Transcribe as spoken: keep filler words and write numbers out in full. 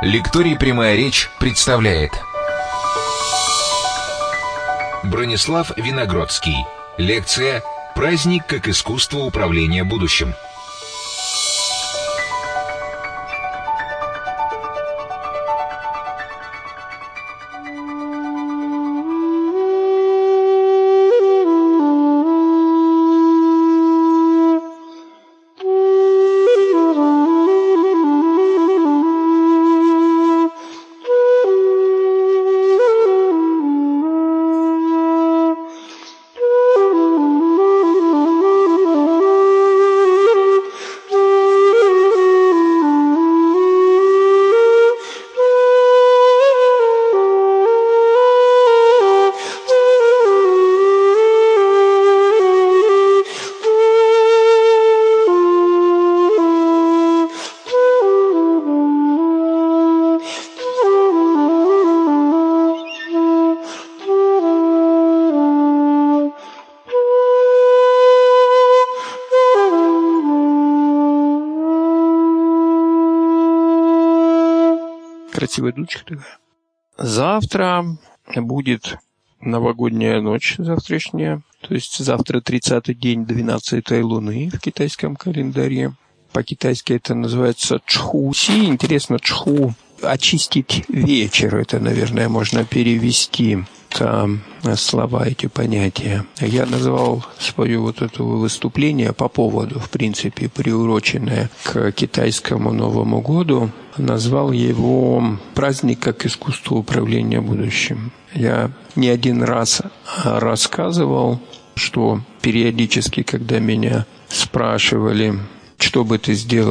Лекторий «Прямая речь» представляет Бронислав Виногродский. Лекция «Праздник как искусство управления будущим». Красивая дудочка такая. Завтра будет новогодняя ночь завтрашняя. То есть завтра тридцатый день двенадцатой луны в китайском календаре. По-китайски это называется чху-си. Интересно, чху – очистить вечер. Это, наверное, можно перевести. Там слова, эти понятия. Я назвал свое вот это выступление по поводу, в принципе, приуроченное к китайскому Новому году. Назвал его «Праздник как искусство управления будущим». Я не один раз рассказывал, что периодически, когда меня спрашивали, что бы ты сделал